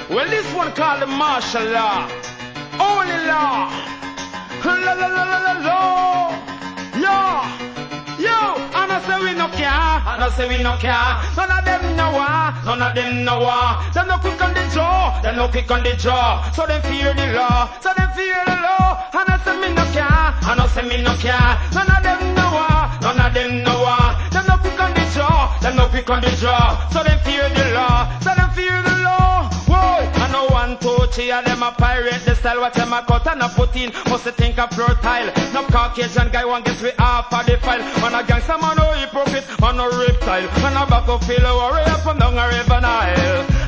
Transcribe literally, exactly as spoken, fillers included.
Well, this one called the martial law. Only law. La la la la la la. Yo. Yo, and I say we no care, and I say we no care. None of them know war, none of them know war. They no quick on the jaw, they no quick on the jaw. So them fear the law, so them fear the law. And I say me no care, and I say me no care. None of them know war, none of them know war. They no quick on the jaw, they no quick on the jaw. So them fear the law, so them fear the law. Whoa, I know one, two, three of them a pirate. The style what them a cut and a put in. Must think a fertile. No Caucasian guy one gets we half of the file. Man a gangster, man no hypocrite, man no reptile. Man a battlefield warrior from down a river Nile.